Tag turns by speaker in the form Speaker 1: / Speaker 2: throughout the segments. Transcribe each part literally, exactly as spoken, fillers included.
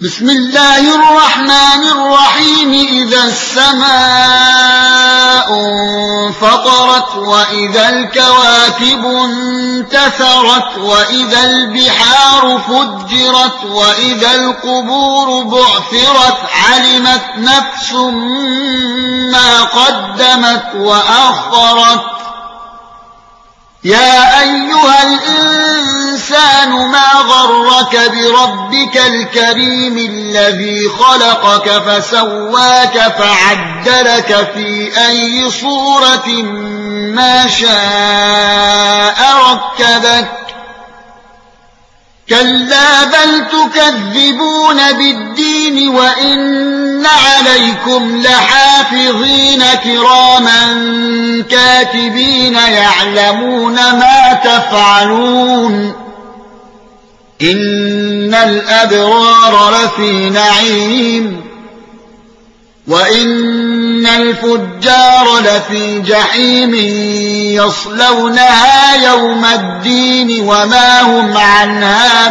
Speaker 1: بسم الله الرحمن الرحيم إذا السماء انفطرت وإذا الكواكب انتثرت وإذا البحار فجرت وإذا القبور بعثرت علمت نفس ما قدمت وأخرت يا أيها الإنسان ما غرك بربك الكريم الذي خلقك فسواك فعدلك في أي صورة ما شاء ركبك كلا بل تكذبون بالدين وإن عليكم لحافظين كراما كاتبين يعلمون ما تفعلون إن الأبرار لفي نعيم وإن الفجار لفي جحيم يصلونها يوم الدين وما هم عنها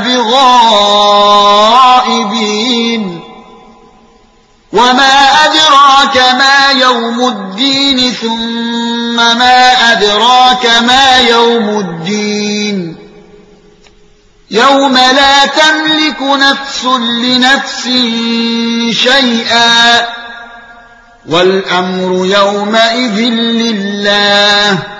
Speaker 1: بغائبين وما أدراك ما يوم الدين ثم ما أدراك ما يوم الدين يوم لا تملك نفس لنفس شيئا والأمر يومئذ لله